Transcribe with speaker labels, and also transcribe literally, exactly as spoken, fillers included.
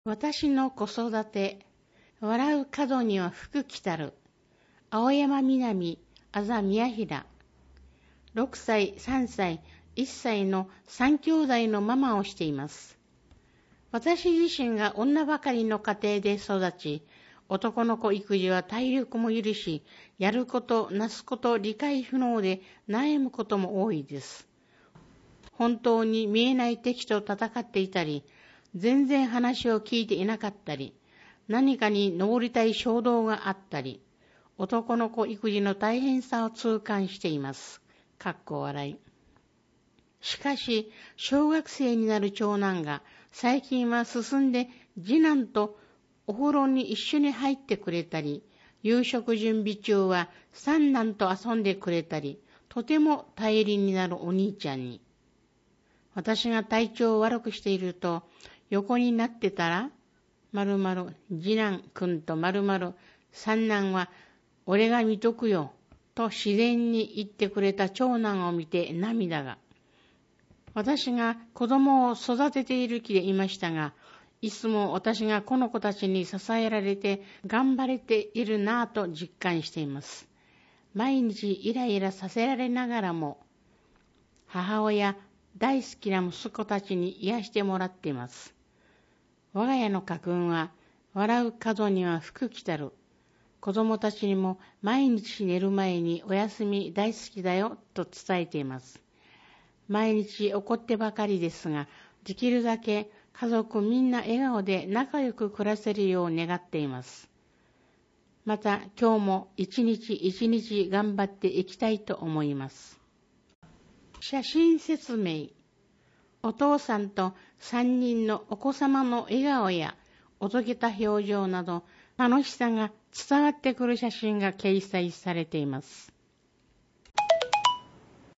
Speaker 1: 私の子育て、笑う門には福来たる。青山南、あざ宮平。ろくさい、さんさい、いっさいの三兄弟のママをしています。私自身が女ばかりの家庭で育ち、男の子育児は体力も許し、やること、なすこと、理解不能で悩むことも多いです。本当に見えない敵と戦っていたり、全然話を聞いていなかったり、何かに登りたい衝動があったり、男の子育児の大変さを痛感しています。かっこ笑い。しかし、小学生になる長男が、最近は進んで次男とお風呂に一緒に入ってくれたり、夕食準備中は三男と遊んでくれたり、とても頼りになるお兄ちゃんに。私が体調を悪くしていると、横になってたら、まるまる次男くんとまるまる三男は俺が見とくよと自然に言ってくれた長男を見て涙が。私が子供を育てている気でいましたが、いつも私がこの子たちに支えられて頑張れているなぁと実感しています。毎日イライラさせられながらも、母親大好きな息子たちに癒してもらっています。我が家の家訓は、笑う門には福来たる。子供たちにも毎日寝る前におやすみ大好きだよと伝えています。毎日怒ってばかりですが、できるだけ家族みんな笑顔で仲良く暮らせるよう願っています。また今日も一日一日頑張っていきたいと思います。写真説明。お父さんと三人のお子様の笑顔やおどけた表情など楽しさが伝わってくる写真が掲載されています。